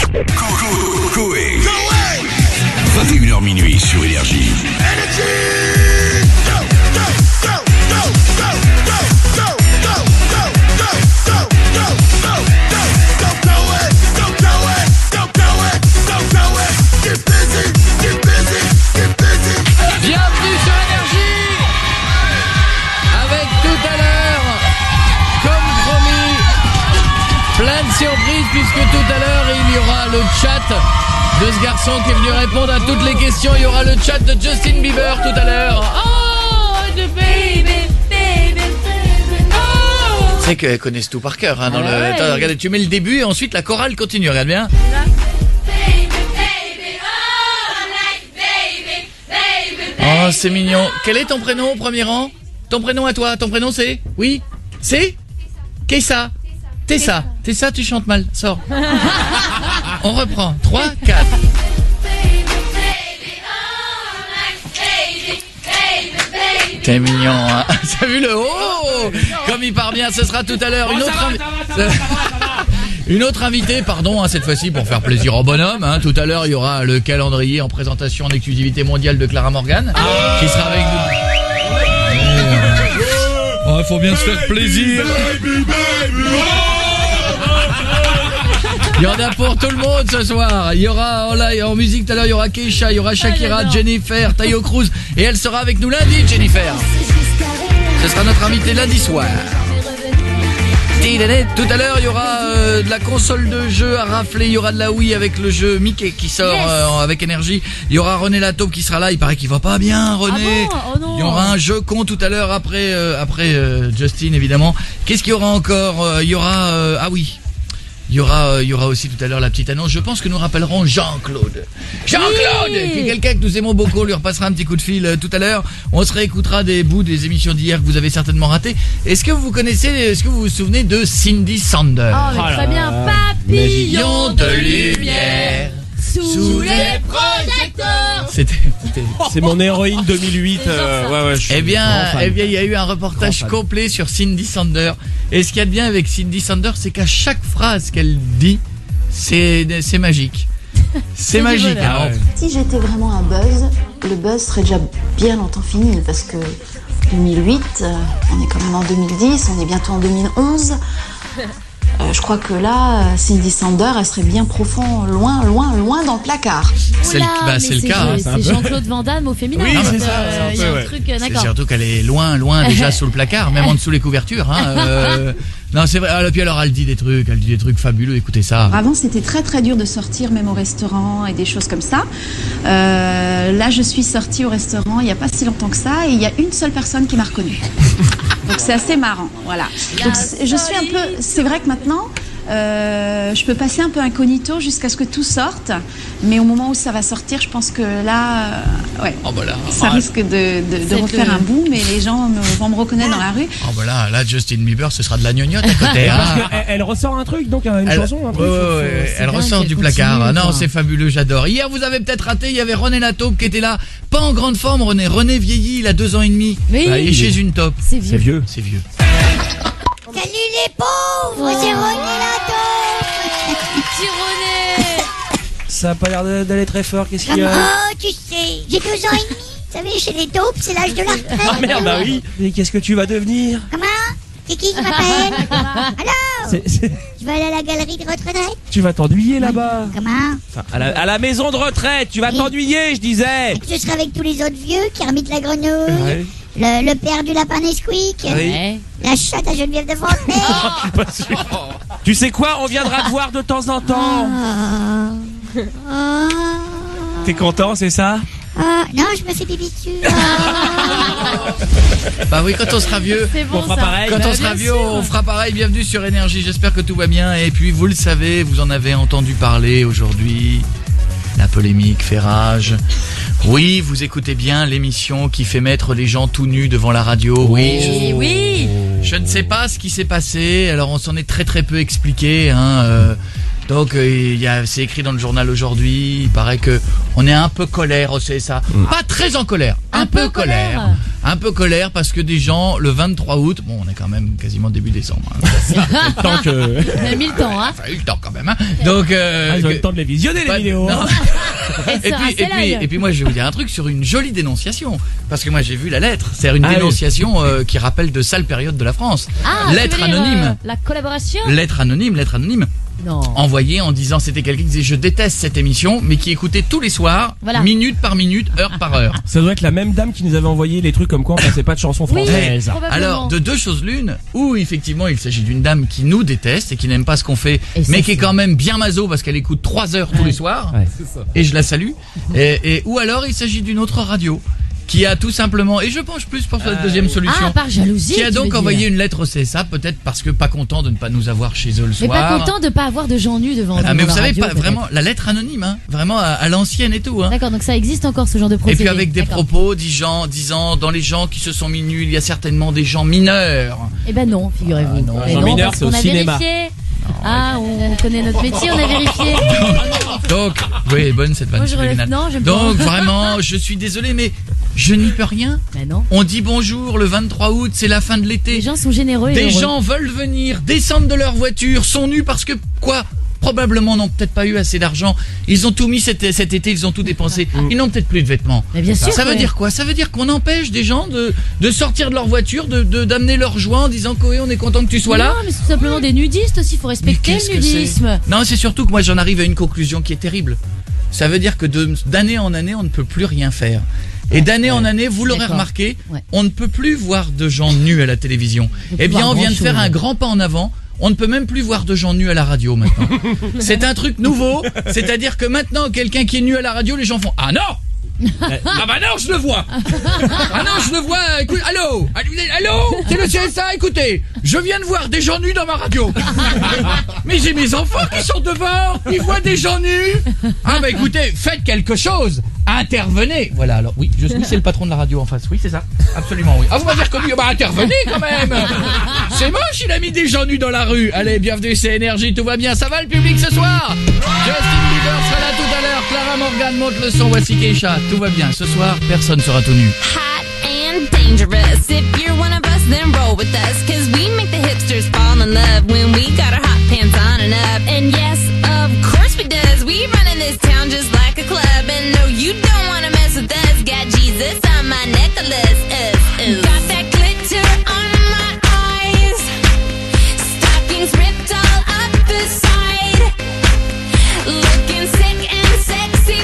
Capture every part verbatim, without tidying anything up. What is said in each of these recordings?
Coé. vingt et une heures minuit sur Énergie. Bienvenue sur Énergie avec tout à l'heure, comme promis, plein de surprises puisque tout à l'heure il y aura le chat de ce garçon qui est venu répondre à toutes les questions. Il y aura le chat de Justin Bieber tout à l'heure. Oh, the baby, baby, baby, oh. C'est qu'elles connaissent tout par cœur hein, dans ah le. Ouais. Attends, regarde, tu mets le début et ensuite la chorale continue. Regarde bien. Oh, c'est mignon. Quel est ton prénom au premier rang? Ton prénom à toi? Ton prénom c'est? Oui? C'est? Kessa. Tessa. Tessa, tu chantes mal. Sors. On reprend. trois, quatre. T'es mignon, hein? T'as vu le oh? Comme il part bien, ce sera tout à l'heure. Une autre invi... Une autre invitée, pardon, hein, cette fois-ci pour faire plaisir au bonhomme. Hein. Tout à l'heure, il y aura le calendrier en présentation en exclusivité mondiale de Clara Morgan, ah qui sera avec nous. Oh, il faut bien se faire plaisir. Il y en a pour tout le monde ce soir. Il y aura en, live, en musique tout à l'heure, il y aura Keisha, il y aura Shakira, ah, Jennifer, Tayo Cruz, et elle sera avec nous lundi, Jennifer. Ce sera notre invitée lundi soir. Tout à l'heure, il y aura euh, de la console de jeu à rafler. Il y aura de la Wii avec le jeu Mickey qui sort yes. euh, avec Énergie. Il y aura René Lataupe qui sera là. Il paraît qu'il va pas bien, René. Ah bon oh non. Il y aura un jeu con tout à l'heure après, euh, après euh, Justin évidemment. Qu'est-ce qu'il y aura encore euh, Il y aura euh, ah oui. Il y aura, euh, il y aura aussi tout à l'heure la petite annonce. Je pense que nous rappellerons Jean-Claude. Jean-Claude, oui. qui est quelqu'un que nous aimons beaucoup. On lui repassera un petit coup de fil euh, tout à l'heure. On se réécoutera des bouts des émissions d'hier que vous avez certainement ratées. Est-ce que vous vous connaissez, est-ce que vous vous souvenez de Cindy Sander? Oh, mais très bien. Papillon de lumière sous les projecteurs. C'était, c'était... C'est mon héroïne deux mille huit. Euh, ouais, ouais, je eh bien, eh bien, il y a eu un reportage complet sur Cindy Sander. Et ce qu'il y a de bien avec Cindy Sander, c'est qu'à chaque phrase qu'elle dit, c'est, c'est magique. C'est, c'est magique. Hein. Si j'étais vraiment un buzz, le buzz serait déjà bien longtemps fini parce que deux mille huit, euh, on est quand même en deux mille dix, on est bientôt en deux mille onze. Euh, je crois que là, Cindy Sander, elle serait bien profond, loin, loin, loin dans le placard. C'est, Oula, le, bah, c'est le c'est, cas. C'est, hein, c'est Jean-Claude Van Damme au féminin. Oui, c'est ça. Il euh, y a un truc, d'accord. C'est surtout qu'elle est loin, loin déjà sous le placard, même en dessous les couvertures. Hein, euh, non, c'est vrai. Et puis alors, elle dit des trucs, elle dit des trucs fabuleux. Écoutez ça. Avant, c'était très très dur de sortir, même au restaurant et des choses comme ça. Euh, là, je suis sortie au restaurant il n'y a pas si longtemps que ça, et il y a une seule personne qui m'a reconnue. Donc c'est assez marrant, voilà. Donc je suis un peu. C'est vrai que maintenant. Euh, je peux passer un peu incognito jusqu'à ce que tout sorte, mais au moment où ça va sortir, je pense que là, euh, ouais, oh bah là, ça ah, risque de, de, de refaire le... un boom et les gens me, vont me reconnaître dans la rue. Oh bah là, là, Justin Bieber, ce sera de la gnognotte à côté. Hein. elle, elle ressort un truc, donc une elle, chanson, un truc. Ouais, ouais, ouais, elle ressort du placard. Continue, non, c'est fabuleux, j'adore. Hier, vous avez peut-être raté, il y avait René Lataupe qui était là, pas en grande forme, René. René vieilli, il a deux ans et demi. Oui. Bah, il est chez une top. C'est vieux. C'est vieux. C'est vieux. Salut les pauvres, oh. C'est René Lataupe. Petit René. Ça a pas l'air d'aller très fort, qu'est-ce qu'il y a? Oh, tu sais, j'ai deux ans et demi. Vous savez, chez les taupes, c'est l'âge de la retraite. Ah merde, bah oui. Mais qu'est-ce que tu vas devenir? Comment? C'est qui qui m'appelle? Alors c'est, c'est... Je vais aller à la galerie de retraite. Tu vas t'ennuyer là-bas. Comment? Enfin, à la, à la maison de retraite, tu vas oui. t'ennuyer, je disais. Et je serai avec tous les autres vieux, Kermit la grenouille, ouais. le, le père du lapin Nesquik, oui. la chatte à Geneviève de Fontenay. Oh, je suis pas sûr. Tu sais quoi? On viendra te voir de temps en temps. Oh. Oh. T'es content, c'est ça? Ah, non, je me fais pipi dessus. Ah. Bah oui, quand on sera vieux, bon, on fera ça. pareil. Quand bah, on sera vieux, sûr. on fera pareil. Bienvenue sur Énergie. J'espère que tout va bien. Et puis, vous le savez, vous en avez entendu parler aujourd'hui. La polémique fait rage. Oui, vous écoutez bien l'émission qui fait mettre les gens tout nus devant la radio. Oui, je... oui. Je ne sais pas ce qui s'est passé. Alors, on s'en est très très peu expliqué. Hein. Euh, donc, euh, il y a, c'est écrit dans le journal aujourd'hui. Il paraît que on est un peu colère au C S A. Mmh. Pas très en colère. un, un peu, peu colère. colère. Un peu colère parce que des gens, le vingt-trois août, bon, on est quand même quasiment début décembre. Hein. le temps que... On a mis le temps, hein. Enfin, il y a eu le temps quand même, hein. Donc, euh, ah, ils ont eu le temps de les visionner, les vidéos. et, et, puis, et, puis, et puis, moi, je vais vous dire un truc sur une jolie dénonciation. Parce que moi, j'ai vu la lettre. C'est une ah, dénonciation oui. euh, qui rappelle de sales périodes de la France. Ah, lettre anonyme. Dire, euh, la collaboration. Lettre anonyme, lettre anonyme. Non. Envoyé en disant, c'était quelqu'un qui disait je déteste cette émission, mais qui écoutait tous les soirs, voilà. minute par minute, heure par heure. Ça doit être la même dame qui nous avait envoyé les trucs comme quoi on passait pas de chansons françaises. Oui, alors de deux choses l'une, où effectivement il s'agit d'une dame qui nous déteste et qui n'aime pas ce qu'on fait, et mais qui est quand même bien maso parce qu'elle écoute trois heures tous ouais. les soirs, ouais. et je la salue. et, et ou alors il s'agit d'une autre radio qui a tout simplement, et je penche plus pour cette euh, deuxième solution, ah, par jalousie, qui a donc envoyé dire. une lettre au C S A, peut-être parce que pas content de ne pas nous avoir chez eux le mais soir. Mais pas content de ne pas avoir de gens nus devant. Ah, mais vous savez, radio, pas vraiment la lettre anonyme, hein, vraiment à, à l'ancienne et tout. Hein. D'accord, donc ça existe encore ce genre de procédé. Et puis avec des propos disant, disant, dans les gens qui se sont mis nus, il y a certainement des gens mineurs. Eh ben non, figurez-vous. Ah, non, mais non, non mineurs, parce qu'on a cinéma. vérifié. Ah, on connaît notre métier, on a vérifié. Donc, oui, bonne cette vanne. Non, j'aime Donc, pas. vraiment, je suis désolé, mais je n'y peux rien. Mais non. On dit bonjour le vingt-trois août, c'est la fin de l'été. Les gens sont généreux. Des et gens veulent venir, descendent de leur voiture, sont nus parce que, quoi ? Probablement n'ont peut-être pas eu assez d'argent. Ils ont tout mis cet, cet été, ils ont tout dépensé. Ils n'ont peut-être plus de vêtements. Mais bien sûr, ça veut ouais. dire quoi? Ça veut dire qu'on empêche des gens de, de sortir de leur voiture, de, de, d'amener leur joie en disant Koé, on est content que tu sois non, là. Non, mais c'est tout simplement des nudistes aussi, il faut respecter le nudisme. Non, c'est surtout que moi j'en arrive à une conclusion qui est terrible. Ça veut dire que de, d'année en année, on ne peut plus rien faire. Et d'année ouais, en année, vous l'aurez remarqué, ouais. on ne peut plus voir de gens nus à la télévision. Eh bien, on vient de faire chose. un grand pas en avant. On ne peut même plus voir de gens nus à la radio maintenant. C'est un truc nouveau, c'est-à-dire que maintenant, quelqu'un qui est nu à la radio, les gens font « Ah non !» Ah bah non, je le vois. Ah non, je le vois. Écoute, allô, allô, c'est le C S A. Écoutez, je viens de voir des gens nus dans ma radio. Mais j'ai mes enfants qui sont devant. Ils voient des gens nus. Ah bah écoutez, faites quelque chose. Intervenez. Voilà. Alors oui, je suis, c'est le patron de la radio en face. Oui, c'est ça. Absolument oui. Ah vous m'avez reconnu. Bah intervenez quand même. C'est moche, il a mis des gens nus dans la rue. Allez, bienvenue, c'est Énergie. Tout va bien. Ça va le public ce soir? Justin Bieber sera là tout à l'heure. Clara Morgan monte le son. Voici Keisha. Tout va bien, ce soir, personne sera tout nu. Hot and dangerous. If you're one of us, then roll with us. Cause we make the hipsters fall in love when we got our hot pants on and up. And yes, of course we does. We run in this town just like a club. And no, you don't wanna mess with us. Got Jesus on my necklace. Uh, uh. Got that glitter on my eyes. Stockings ripped all up the side. Looking sick and sexy.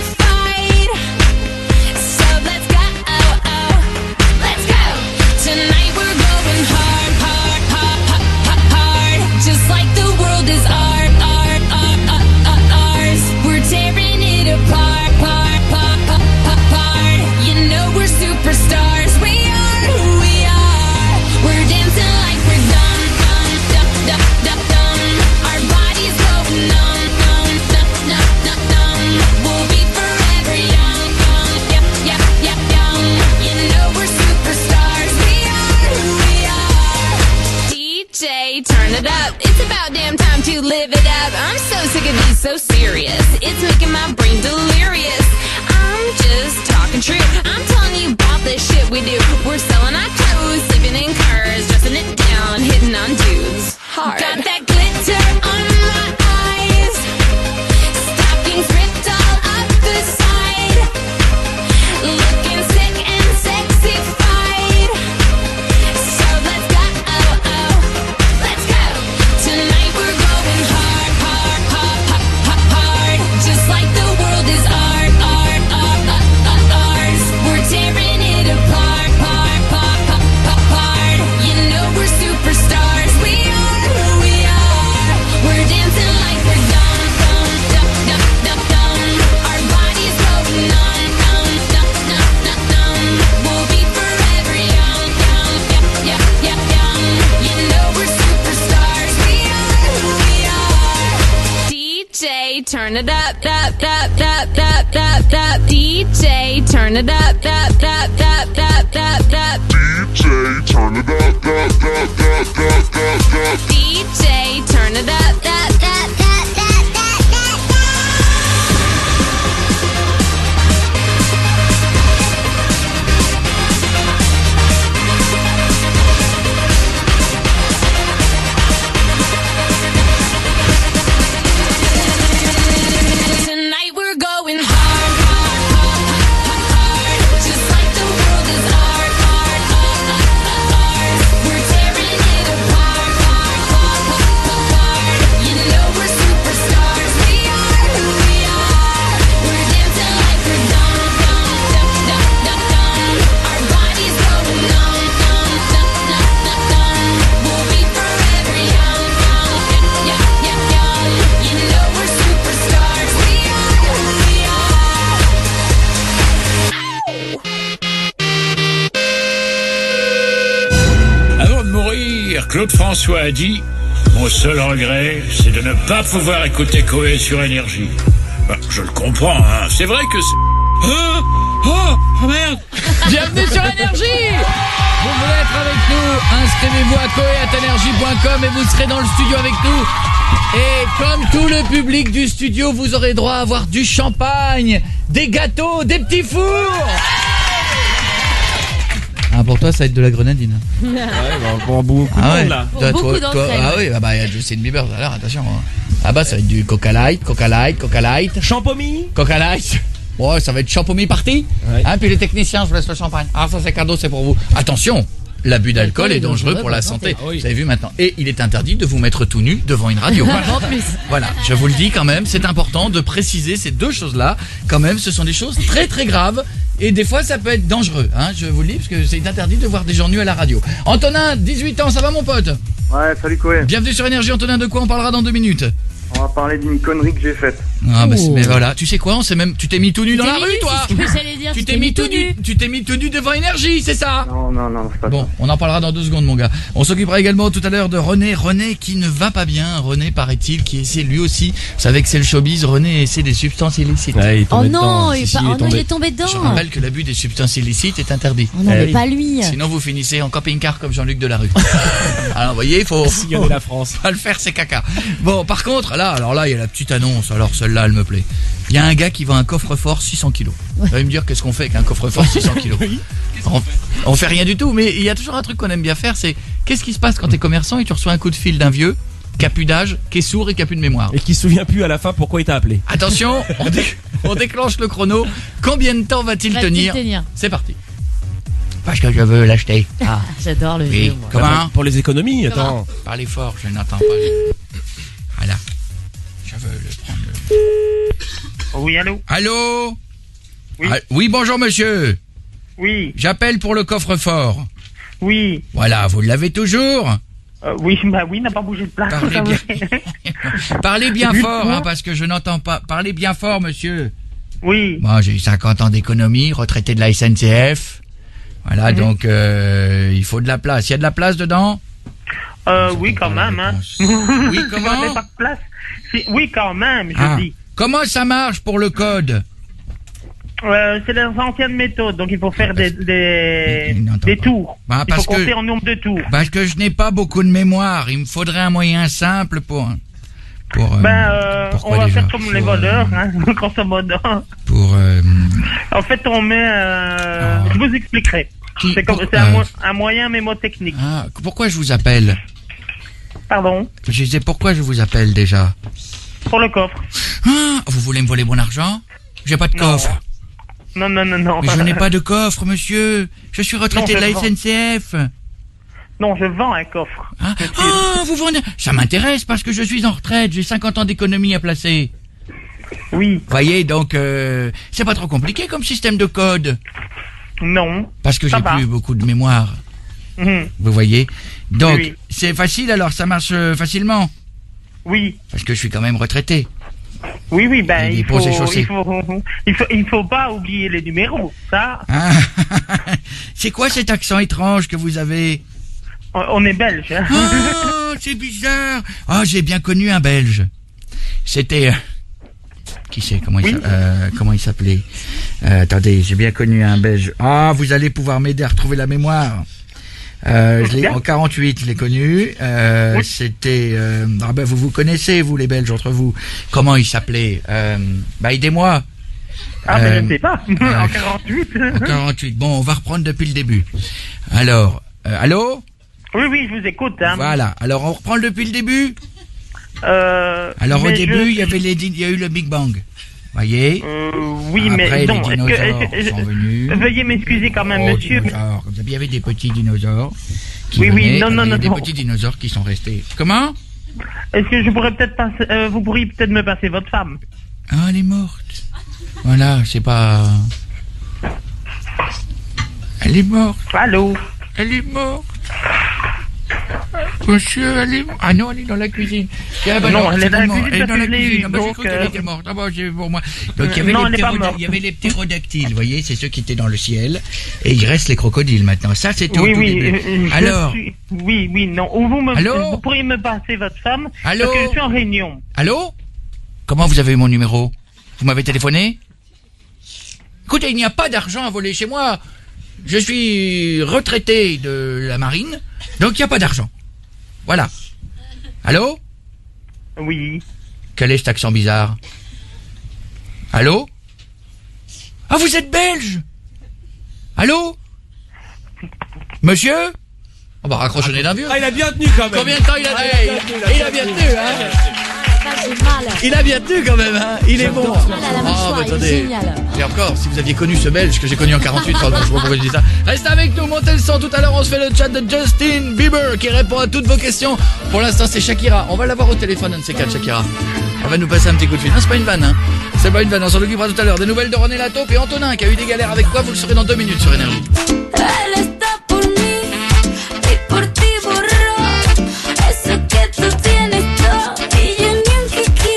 Turn it up, it's about damn time to live it up. I'm so sick of being so serious. It's making my brain delirious. I'm just talking true. I'm telling you about the shit we do. We're selling our clothes, sleeping in cars, dressing it down, hitting on dudes hard. Got that glitter on my eyes. Stockings ripped all up the side. Looking sick and sexified. So let's go, oh, oh. Let's go. Tonight we're going hard, hard, hard, hard, hard. Just like the world is art, art, art, art, ours. We're tearing it apart, part, part, part, part, part. You know we're superstars. We are who we are. We're dancing like we're dumb, dumb, dumb, dumb, dumb, dumb. Our bodies going numb, numb, numb, numb, numb, numb. We'll be forever young, young, yeah, yeah, yeah, young. You know we're superstars. We are who we are. D J, turn it up, up, up, up, up, up, up. D J, turn it up, up, up, up, up, up, up. D J, turn it up, up, up, up, up, up, up. D J, turn it up, up, up, up, up, up, up. Claude François a dit « Mon seul regret, c'est de ne pas pouvoir écouter Coé sur Énergie. » Ben, je le comprends, hein. C'est vrai que c'est... Oh, oh, oh merde. Bienvenue sur Énergie. Vous voulez être avec nous, inscrivez-vous à coé arobase énergie point com et vous serez dans le studio avec nous. Et comme tout le public du studio, vous aurez droit à avoir du champagne, des gâteaux, des petits fours. Ah, pour toi, ça va être de la grenadine. Ouais, bah, pour beaucoup ah de ouais. monde, là. Pour Toi, beaucoup toi, d'entre toi, elles. ah oui, bah, bah, il y a Justin Bieber, alors attention. Hein. Ah bah, ça va être du Coca Light, Coca Light, Coca Light. Champomy. Coca Light. Bon, ça va être champomy party. Ouais. Hein, puis les techniciens, je vous laisse le champagne. Alors ça, c'est cadeau, c'est pour vous. Attention, l'abus d'alcool est dangereux pour la santé. Ah oui. Vous avez vu maintenant. Et il est interdit de vous mettre tout nu devant une radio. En plus. Voilà, je vous le dis quand même, c'est important de préciser ces deux choses-là. Quand même, ce sont des choses très très graves. Et des fois, ça peut être dangereux, hein, je vous le dis, parce que c'est interdit de voir des gens nus à la radio. Antonin, dix-huit ans, ça va mon pote? Ouais, salut Coé. Bienvenue sur Énergie, Antonin, de quoi on parlera dans deux minutes? On va parler d'une connerie que j'ai faite. Ah bah, mais voilà, tu sais quoi, on sait même, tu t'es mis tout nu dans la rue, toi? C'est ce que j'allais dire. Tu t'es mis tout nu, tu t'es mis tout nu devant Énergie, c'est ça? Non, non, non, c'est pas Bon, ça. on en parlera dans deux secondes, mon gars. On s'occupera également tout à l'heure de René. René qui ne va pas bien. René, paraît-il, qui essaie lui aussi. Vous savez que c'est le showbiz. René essaie des substances illicites. Ouais, il est Oh tombé non, dedans. il, Si, est si, pas- il est oh non, il tombé. est tombé dedans. Je rappelle que l'abus des substances illicites est interdit. Oh non, Eh mais oui. pas lui. Sinon, vous finissez en camping-car comme Jean-Luc Delarue. Alors, vous voyez, il faut Sillonner la France. pas le faire, c'est caca. Bon, par contre, là, alors là, il y a la petite annonce. Alors, celle-là, elle me plaît. Il y a un gars qui vend un coffre-fort six cents kilos. Vous allez me dire, qu'est-ce qu'on fait avec un coffre-fort six cents kilos? on, on fait rien du tout, mais il y a toujours un truc qu'on aime bien faire, c'est qu'est-ce qui se passe quand t'es commerçant et tu reçois un coup de fil d'un vieux qui a plus d'âge, qui est sourd et qui a plus de mémoire. Et qui se souvient plus à la fin pourquoi il t'a appelé. Attention, on, dé- on déclenche le chrono. Combien de temps va-t-il Va-t-il tenir, tenir C'est parti. Parce que je veux l'acheter. Ah, J'adore le oui. vieux, moi. Comment? Pour, pour les économies, attends. Parlez fort, je n'entends pas. Voilà. Je veux le prendre. le- Oui, allô? Allô? Oui. Ah, oui, bonjour monsieur. Oui, J'appelle pour le coffre-fort. oui. Voilà, vous l'avez toujours? Euh, oui, bah oui, n'a pas bougé de place. Parlez ça bien, va. Parlez bien Vu le fort, poids hein, parce que je n'entends pas. Parlez bien fort, monsieur. Oui, Moi, j'ai eu cinquante ans d'économie, retraité de la S N C F. Voilà, Mhm. donc euh, il faut de la place. Il y a de la place dedans? euh, Je oui, comprends quand la même, hein. réponse. Oui, comment? Vous n'avez pas de place. Si- Oui, quand même, je Ah. dis. Comment ça marche pour le code? Euh, c'est les anciennes méthodes, donc il faut faire des, des, Il n'entend des pas. tours. Bah, il parce faut compter que- en nombre de tours. Parce que je n'ai pas beaucoup de mémoire. Il me faudrait un moyen simple pour... pour euh, Ben, euh, pourquoi on va déjà faire comme les Pour, euh, voleurs, hein, grosso modo. Pour... euh, En fait, on met... Euh, Ah. Je vous expliquerai. Qui- C'est comme, pour- c'est un, euh, mo- un moyen mémotechnique. ah, pourquoi je vous appelle? Pardon. Je disais pourquoi je vous appelle déjà? Pour le coffre. Ah, vous voulez me voler mon argent? J'ai pas de Non. coffre. Non, non, non, non. Mais je n'ai pas de coffre, monsieur. Je suis retraité Non, de la je vends. S N C F. Non, je vends un coffre. Ah, Je suis- ah, vous vendez... Ça m'intéresse parce que je suis en retraite. J'ai cinquante ans d'économie à placer. Oui. Voyez, donc, euh, c'est pas trop compliqué comme système de code. Non. Parce que Ça j'ai va. plus beaucoup de mémoire. Mhm. Vous voyez? Donc, Oui, oui. c'est facile alors, ça marche euh, facilement. Oui. Parce que je suis quand même retraité. Oui, oui, ben, Il est il pour faut, ses chaussées. il faut, il faut, il faut pas oublier les numéros. Ça, Ah, c'est quoi cet accent étrange que vous avez? on, on est belge, hein. Oh, c'est bizarre. Oh, j'ai bien connu un Belge. C'était... euh, Qui c'est? Comment, il Oui. s'a- euh, comment il s'appelait? Euh, Attendez, j'ai bien connu un Belge. Ah, vous allez pouvoir m'aider à retrouver la mémoire. Euh, je l'ai, Bien. en quarante-huit, je l'ai connu. Euh, Oui. C'était... Euh, ah ben, vous vous connaissez, vous, les Belges, entre vous. Comment il s'appelait? euh, Bah, aidez-moi. Ah, mais Euh, je ne sais pas. euh, En quarante-huit. En quarante-huit. Bon, on va reprendre depuis le début. Alors, euh, allô? Oui, oui, je vous écoute, hein. Voilà. Alors, on reprend depuis le début? Euh, Alors, au mais début, je- il y avait les, di- il y a eu le Big Bang. Voyez? Euh, oui, Après, mais non. les est-ce que- dinosaures est-ce que- sont venus. Veuillez m'excuser quand même, Oh, monsieur. dinosaures. Comme ça, il y avait des petits dinosaures. Qui Oui, oui, venaient. non, non, Alors, il y a non, des non. petits dinosaures qui sont restés. Comment? Est-ce que je pourrais peut-être passer, euh, vous pourriez peut-être me passer votre femme? Ah, elle est morte. Voilà, c'est pas... Elle est morte. Allô? Elle est morte. Monsieur, allez... Ah non, elle est dans la cuisine. Ah bah Non, non, elle est dans la finalement, cuisine elle est dans parce la que je l'ai cuisine. eu, Ah bah, j'ai donc, cru qu'elle euh, était morte. Ah bah, j'ai pour moi. Donc, il y avait Non, les elle est pas ptéroda- morte. il y avait les ptérodactyles, vous voyez, c'est ceux qui étaient dans le ciel. Et il reste les crocodiles maintenant. Ça, c'était au Oui, tout oui. début. euh, je Alors, suis- Oui, oui, non. Ou vous, me... Allô vous pourriez me passer votre femme. Allô Parce que je suis en réunion. allô? Comment vous avez eu mon numéro? Vous m'avez téléphoné? Écoutez, il n'y a pas d'argent à voler chez moi. Je suis retraité de la marine, donc il n'y a pas d'argent. Voilà. Allô? Oui. Quel est cet accent bizarre? Allô? Ah, vous êtes belge? Allô? Monsieur? On va raccrocher d'un vieux. Ah, il a bien tenu quand même. Combien de temps il a tenu? Ah, il a tenu, Il a bien tenu, hein? Il a bien tenu quand même, hein? Il est bon. Oh, bah, attendez. Et encore, si vous aviez connu ce Belge que j'ai connu en quarante-huit, pardon, je sais pas pourquoi je dis ça. Restez avec nous, montez le son. Tout à l'heure, on se fait le chat de Justin Bieber qui répond à toutes vos questions. Pour l'instant, c'est Shakira. On va l'avoir au téléphone, un de ces quatre, Shakira. Elle va nous passer un petit coup de fil. Non, c'est pas une vanne, hein? C'est pas une vanne, on s'en occupera tout à l'heure. Des nouvelles de René Lataupe et Antonin qui a eu des galères avec quoi, vous le saurez dans deux minutes sur Énergie. Él está por mí y por ti borró eso que tú tienes todo y yo ni un kiki.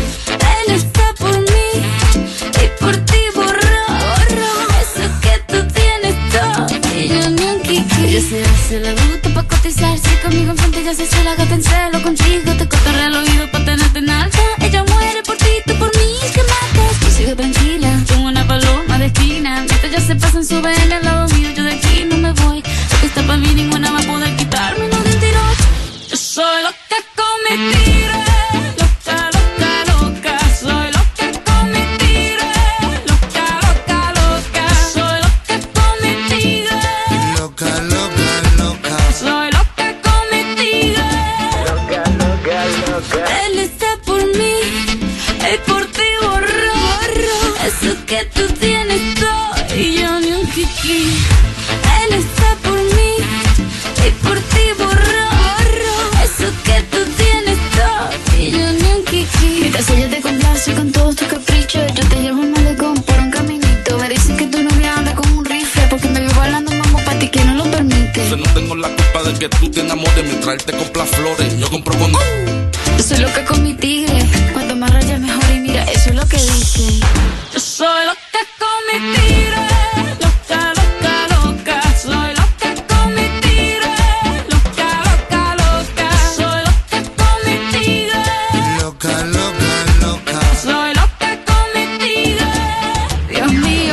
Él está por mí y por ti borró eso que tú tienes todo y yo ni un kiki. Ella se hace la bruta pa' cotizarse conmigo enfrente, ya se hace la gata en celo contigo, te cotorrea al oído pa' tenerte en alta. Ella muere por ti, tú por mí, que matas. Yo sigo tranquila, como una paloma de esquina. Mientras ya se pasan, suben al lado mío, yo de aquí no me voy. Porque está pa' mí, ninguna va a poder quitarme lo de un tirón. Yo soy loca con mi tira, loca, loca, loca. Soy loca con mi tira, loca, loca, loca. Soy loca con mi tira, loca, loca, loca. Soy loca con mi tira, loca, loca, loca. Él está por mí y por ti borró eso que tú tienes todo y yo ni un kiki. Él está por mí y por ti borró eso que tú tienes todo y yo ni un kiki. Mientras ella te complace con todos tus caprichos, yo te llevo un malecón por un caminito. Me dicen que tu novia anda con un rifle porque me vio bailando mambo pa' ti que no lo permite. Yo no tengo la culpa de que tú te enamores mientras él te compra flores. Yo compro con... Yo soy loca con mi tigre, cuanto más rayas mejor y mira, eso es lo que dice. Yo soy loca con mi tigre, loca, loca, loca. Soy loca con mi tigre, loca, loca, loca. Soy loca con mi tigre, loca, loca, loca. Soy loca con mi tigre, Dios mío.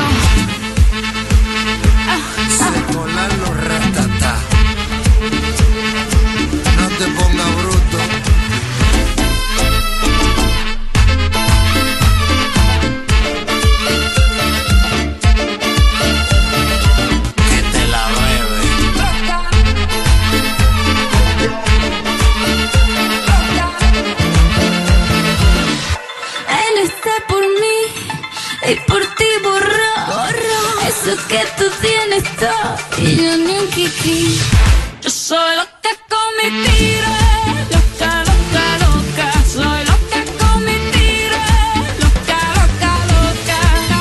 Ah, ah. Se colan los ratatá. No te pongas bruto. Y por ti borró eso que tú tienes todo y yo ni un kiki. Yo soy loca con mi tigre, loca, loca, loca. Soy loca con mi tigre, loca, loca, loca,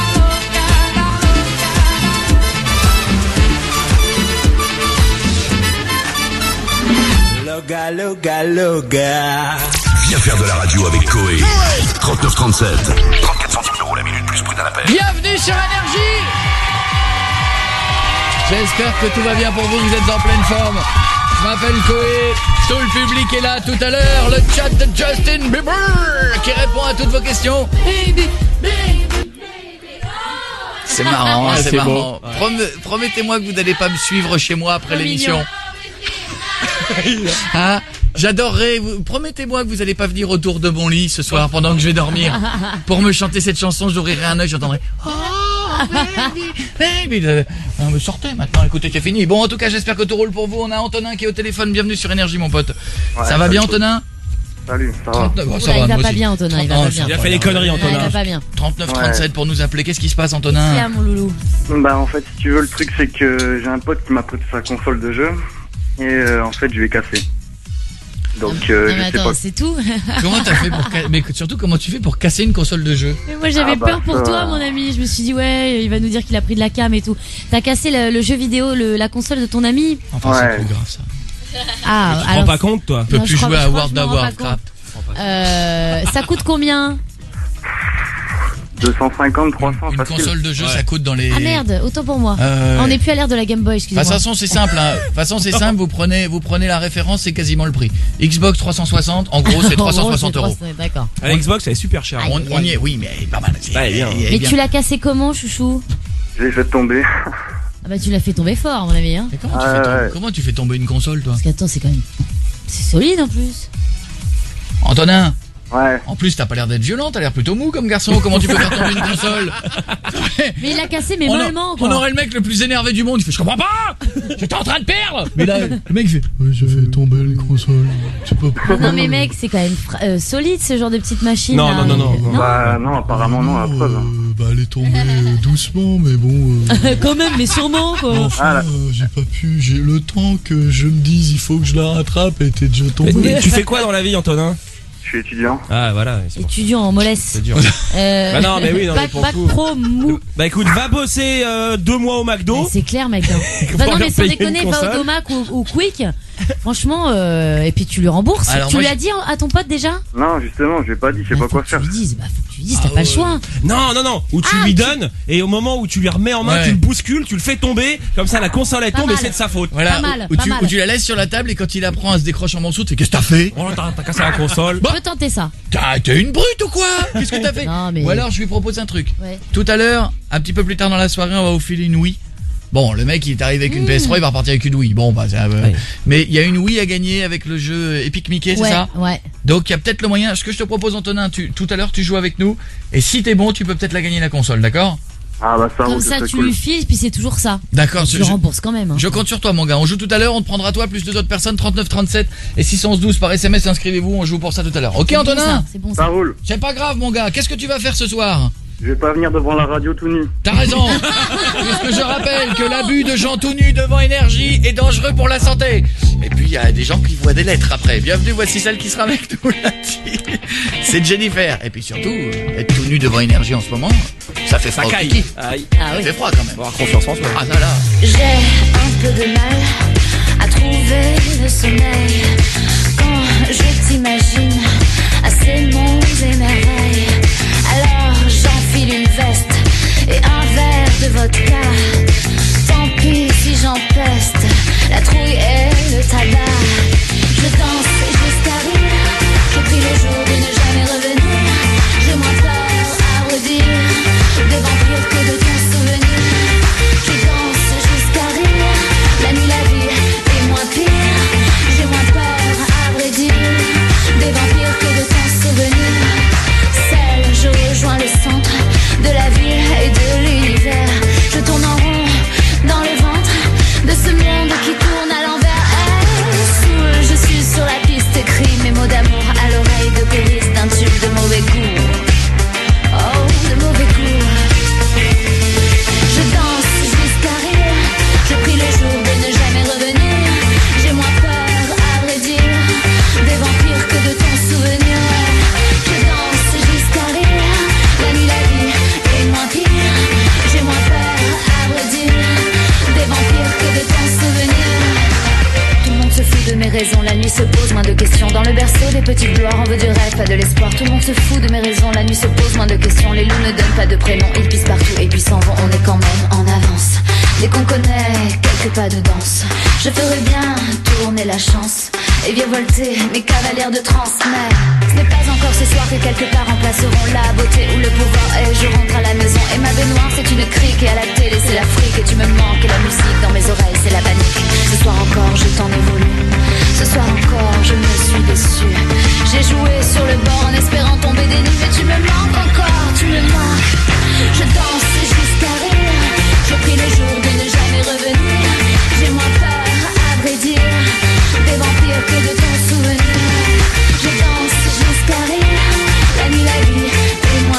loca, loca. Loca, loca, loca. Viens faire de la radio avec Koé. trente-neuf trente-sept. trente-quatre centimes d'euros la minute plus prix d'un appel. Bienvenue sur Énergie. J'espère que tout va bien pour vous, vous êtes en pleine forme. Je m'appelle Koé, tout le public est là tout à l'heure. Le chat de Justin Bieber qui répond à toutes vos questions. Baby, baby, baby, oh. C'est marrant, Ah, c'est, c'est marrant. beau. Prom- promettez-moi que vous n'allez pas me suivre chez moi après Trop l'émission. Hein? J'adorerais, vous, promettez-moi que vous n'allez pas venir autour de mon lit ce soir pendant que je vais dormir. Pour me chanter cette chanson, j'ouvrirai un œil, j'entendrai oh, baby, baby. Euh, me sortez maintenant, écoutez, c'est fini. Bon, en tout cas, j'espère que tout roule pour vous. On a Antonin qui est au téléphone. Bienvenue sur Énergie, mon pote. Ouais, ça va bien, cool. Antonin? Salut, ça va. trente-neuf, oh, ça Oula, va, il va moi pas aussi. bien, Antonin, il va trente, pas bien. il a fait des conneries, Ouais, Antonin. il va pas bien. trente-neuf trente-sept pour nous appeler. Qu'est-ce qui se passe, Antonin? C'est à mon loulou. Bah en fait, si tu veux, le truc c'est que j'ai un pote qui m'a prêté sa console de jeu et euh, en fait je l'ai cassé. Donc euh, Non, mais je sais attends, pas. c'est tout. Comment t'as fait pour ca- mais surtout comment tu fais pour casser une console de jeu? Mais moi j'avais Ah bah, peur pour ça toi, va. mon ami. Je me suis dit ouais, il va nous dire qu'il a pris de la cam et tout. T'as cassé le, le jeu vidéo, le, la console de ton ami. Enfin, Ouais. c'est plus grave ça. Ah, Tu te alors. rends pas compte, toi? Tu peux Non, plus je crois- jouer je à crois World que je of m'en rends pas Warcraft. Euh, ça coûte combien? deux cent cinquante, trois cents, Une facile. console de jeu, Ouais. ça coûte dans les... Ah merde, autant pour moi. Euh, On n'est plus à l'ère de la Game Boy, De excusez-moi. toute façon, c'est simple. Hein. De toute façon, c'est simple. Vous prenez, vous prenez la référence, c'est quasiment le prix. Xbox trois cent soixante, en gros, c'est En trois cent gros, soixante c'est euros. trois cents, D'accord. À la Xbox, elle est super chère. On, on y est, oui, mais pas mal. C'est- Ouais, bien. il est Mais bien. tu l'as cassé comment, chouchou? Je l'ai fait tomber. Ah bah tu l'as fait tomber fort, à mon avis, hein. Mais comment, tu Ah, fais tomber, ouais. comment tu fais tomber une console, toi? Parce qu'attends, c'est quand même... C'est solide, en plus. Antonin, Ouais. en plus, t'as pas l'air d'être violent, t'as l'air plutôt mou comme garçon. Comment tu peux faire tomber une console? Mais il l'a cassé, mais on, a- mollement, quoi. on aurait le mec le plus énervé du monde. Il fait, je comprends pas! J'étais en train de perdre! Mais là, le mec fait, ouais, je fais tomber les consoles. C'est pas Ah non, mais mec, c'est quand même fra- euh, solide, ce genre de petite machine. Non, là. non, non, non, non. Bah non, apparemment non, la preuve. hein. Bah elle est tombée euh, doucement, mais bon. euh, Quand même, mais sûrement, quoi. Enfin, Ah, là. euh, j'ai pas pu. J'ai le temps que je me dise, il faut que je la rattrape. Elle était déjà Mais- tombée. mais tu fais quoi dans la vie, Antonin? Je suis étudiant. Ah, voilà. c'est bon. Étudiant en mollesse. C'est dur. Euh, Bah non, mais oui, non, mais bac, pour bac le coup. pro mou. Bah écoute, va bosser euh, deux mois au McDo. Mais c'est clair, mec. Hein. Bah non, mais sans payer une déconner, va console. au Domac ou, ou Quick. Franchement, euh, et puis tu lui rembourses. Alors tu moi, lui j'ai- as dit à ton pote déjà? Non, justement, je lui ai pas dit, je sais pas Faut quoi que faire. tu lui dises, bah, faut que tu lui dises, t'as Ah pas le ouais. choix. Non, non, non. Où tu Ah, lui tu- donnes et au moment où tu lui remets en main, Ouais. tu le bouscules, tu le fais tomber. Comme ça, la console elle Pas tombe et mal. c'est de sa faute. Voilà, Pas mal, où, pas tu, mal. où tu la laisses sur la table et quand il apprend à se décrocher en morceaux, tu fais, qu'est-ce que t'as fait? Oh, t'as t'as cassé la console. Tu peux tenter ça. T'as- T'es une brute ou quoi? Qu'est-ce que t'as fait? Non, mais- Ou alors je lui propose un truc. Ouais. Tout à l'heure, un petit peu plus tard dans la soirée, on va vous filer une Wii. Bon, le mec il est arrivé avec une Mmh. P S trois, il va repartir avec une Wii. Bon, bah, ça, euh, Ouais. mais il y a une Wii à gagner avec le jeu Epic Mickey, c'est Ouais, ça? ouais. Donc il y a peut-être le moyen. Ce que je te propose, Antonin, tu, tout à l'heure tu joues avec nous. Et si t'es bon, tu peux peut-être la gagner la console, d'accord? Ah bah ça Comme roule, ça, c'est tu cool. lui files, puis c'est toujours ça. D'accord. Tu je- le je- rembourses quand même. Hein. Je compte sur toi, mon gars. On joue tout à l'heure. On te prendra toi plus deux autres personnes. trente-neuf trente-sept et six cent onze douze par S M S. Inscrivez-vous. On joue pour ça tout à l'heure. Ok, C'est bon, Antonin? ça, c'est bon Ça ça. roule. C'est pas grave, mon gars. Qu'est-ce que tu vas faire ce soir? Je vais pas venir devant la radio tout nu. T'as raison. Puisque je rappelle que l'abus de gens tout nus devant énergie est dangereux pour la santé. Et puis il y a des gens qui voient des lettres après. Bienvenue, voici celle qui sera avec nous lundi. C'est Jennifer. Et puis surtout, euh, être tout nu devant énergie en ce moment, ça fait Ça froid. au caille. kiki. Aïe. Ah Ça oui. fait froid quand même. Faut avoir confiance en soi. Ah là là. J'ai un peu de mal à trouver le sommeil quand je t'imagine à ces monts et merveilles. Alors j'enfile une veste et un verre de vodka. Tant pis si j'empeste la trouille et le tabac. Je danse jusqu'à rire. J'ai pris le jour de ne jamais revenir. J'ai moins peur à redire des vampires que de ton souvenir. Je danse jusqu'à rire. La nuit, la vie est moins pire. J'ai moins peur à vrai dire des vampires que de ton souvenir. Seul, je rejoins le centre de la ville et de l'univers. Je tourne en rond dans le ventre de ce monde qui tourne à l'envers. Hey, saoul, je suis sur la piste, écris mes mots d'amour à l'oreille de Péris d'un tube de mauvais goût. Oh, de mauvais goût. Je danse jusqu'à rire. Je prie le jour de ne jamais revenir. J'ai moins peur, à vrai dire, des vampires que de ton souvenir. Je danse jusqu'à rire. La nuit, la vie est moins pire. J'ai moins peur, à vrai dire, des vampires que de ton souvenir. Tout le monde se fout de mes raisons, la nuit se pose, moins de questions. Dans le berceau des petites gloires, on veut du rêve, pas de l'espoir. Tout le monde se fout de mes raisons, la nuit se pose, moins de questions. Les loups ne donnent pas de prénom, ils pissent partout et puis s'en vont, on est quand même en avance. Dès qu'on connaît quelques pas de danse, je ferais bien tourner la chance et virevolter mes cavalières de trance. Mais ce n'est pas encore ce soir que quelque part remplaceront la beauté ou le pouvoir. Et je rentre à la maison et ma baignoire c'est une crique. Et à la télé c'est l'Afrique et tu me manques. Et la musique dans mes oreilles c'est la panique. Ce soir encore je t'en ai voulu. Ce soir encore je me suis déçue. J'ai joué sur le bord en espérant tomber des nues. Mais tu me manques encore, tu me manques. Je danse jusqu'à rire. Je prie le jour de ne jamais revenir. J'ai moins peur, à vrai dire, des vampires que de ton souvenir. Je danse jusqu'à rire. La nuit, la vie est moins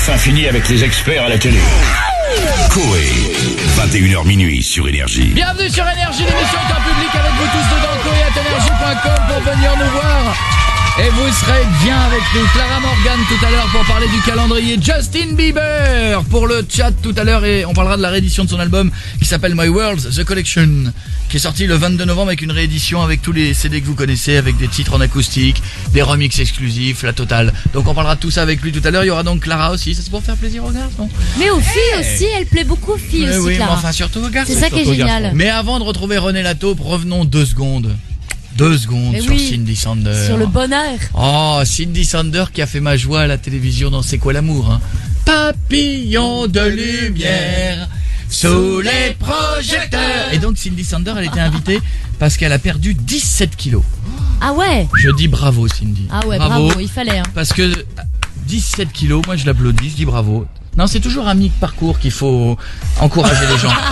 enfin fini avec les experts à la télé. Coé, vingt et une heures minuit sur Énergie. Bienvenue sur Énergie, l'émission est en public avec vous tous dedans, coé arobase énergie point com pour venir nous voir. Et vous serez bien avec nous. Clara Morgan tout à l'heure pour parler du calendrier. Justin Bieber pour le chat tout à l'heure. Et on parlera de la réédition de son album qui s'appelle My World, The Collection, qui est sorti le vingt-deux novembre avec une réédition avec tous les C D que vous connaissez, avec des titres en acoustique, des remixes exclusifs, la totale. Donc on parlera de tout ça avec lui tout à l'heure. Il y aura donc Clara aussi. Ça c'est pour faire plaisir aux garçons. Mais aux filles aussi, elle plaît beaucoup aux filles Mais aussi, oui, Clara. mais enfin surtout aux garçons. C'est ça qui est génial. Mais avant de retrouver René Lataupe, revenons deux secondes. Deux secondes Mais sur oui, Cindy Sander. Sur le bonheur. Oh, Cindy Sander qui a fait ma joie à la télévision dans C'est quoi l'amour, hein. Papillon de lumière sous les projecteurs. Et donc Cindy Sander, elle était invitée parce qu'elle a perdu dix-sept kilos. Ah ouais. Je dis bravo Cindy. Ah ouais, bravo, il fallait. Hein. Parce que dix-sept kilos, moi je l'applaudis, je dis bravo. Non, c'est toujours un mi-parcours qu'il faut encourager les gens.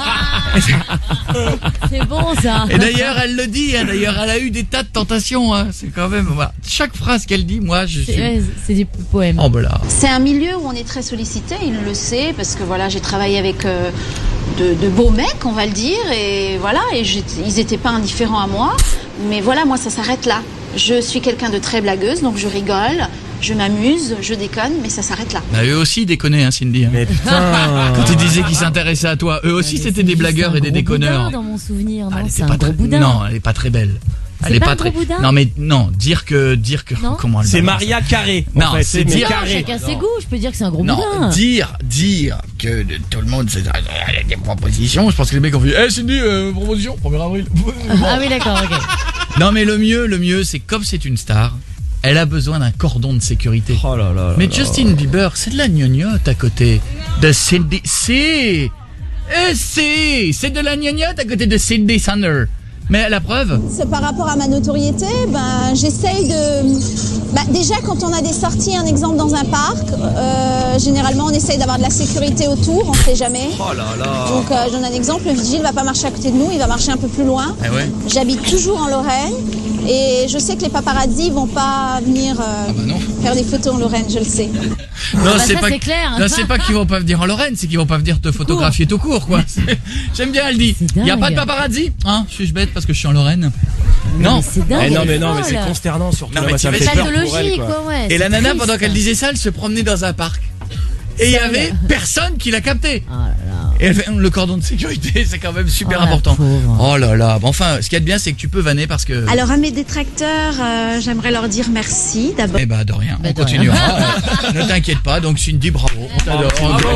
C'est bon ça. Et d'ailleurs, elle le dit, hein, d'ailleurs, elle a eu des tas de tentations. Hein. C'est quand même... Voilà. Chaque phrase qu'elle dit, moi, je suis... C'est, c'est des poèmes. Oh, ben là. C'est un milieu où on est très sollicité, il le sait, parce que voilà, j'ai travaillé avec euh, de, de beaux mecs, on va le dire, et voilà, et j'étais- ils n'étaient pas indifférents à moi. Mais voilà, moi, ça s'arrête là. Je suis quelqu'un de très blagueuse, donc je rigole, je m'amuse, je déconne, mais ça s'arrête là. Bah, eux aussi, ils déconnaient, hein, Cindy. Hein. Mais putain. Quand ils disaient qu'ils s'intéressaient à toi, eux aussi, Mais c'était c'est des juste blagueurs un et des gros déconneurs. boudin dans mon souvenir, non, Elle était c'est pas un gros très... boudin. Non, elle est pas très belle. Elle C'est est pas pas un très... gros boudin Non, mais non, dire que... dire que... Non. Comment elle C'est balance Maria Carré. Non, en fait, c'est mais dire- Non, Carré. chacun ses goûts, je peux dire que c'est un gros Non, boudin. dire, dire que de- tout le monde, c'est il y a des propositions. Je pense que les mecs ont fait, eh Cindy, euh, proposition, premier avril. Ah oui, d'accord, ok. Non, mais le mieux, le mieux, c'est comme c'est une star, elle a besoin d'un cordon de sécurité. Oh là là là Mais là. Justin Bieber, c'est de la gnognotte à côté de Cindy. C'est, eh c'est, c'est de la gnognotte à côté de Cindy Sander. Mais la preuve. C'est par rapport à ma notoriété, ben, j'essaye de... Ben, déjà, quand on a des sorties, un exemple dans un parc, euh, généralement, on essaye d'avoir de la sécurité autour, on sait jamais. Oh là là. Donc, euh, je donne un exemple, le vigile va pas marcher à côté de nous, il va marcher un peu plus loin. Eh ouais. J'habite toujours en Lorraine et je sais que les paparazzis vont pas venir euh, bah non. faire des photos en Lorraine, je le sais. Non, bah c'est ça, pas, c'est clair. non, c'est pas qu'ils vont pas venir en Lorraine, c'est qu'ils vont pas venir te photographier tout court, quoi. C'est- J'aime bien, elle dit. C'est Y a dingue. pas de paparazzi, hein? Suis-je bête parce que je suis en Lorraine? Non. Mais c'est dingue. Eh non, elle mais est non, mais folle. c'est consternant surtout. Non, mais Moi, ça me tu fait fais peur pour elle, Pathologie, quoi. quoi, ouais. Et c'est la nana, triste. pendant qu'elle disait ça, elle se promenait dans un parc. Et il y avait personne qui l'a capté. Oh là là. Et elle fait, le cordon de sécurité, c'est quand même super Oh, la important. pauvre. Oh là là. Bon, enfin, ce qu'il y a de bien, c'est que tu peux vanner parce que... Alors à mes détracteurs, euh, j'aimerais leur dire merci d'abord. Eh bah, de rien. Bah, On de continuera. Euh, ne t'inquiète pas. Donc, Cindy, bravo. On t'adore. Bravo.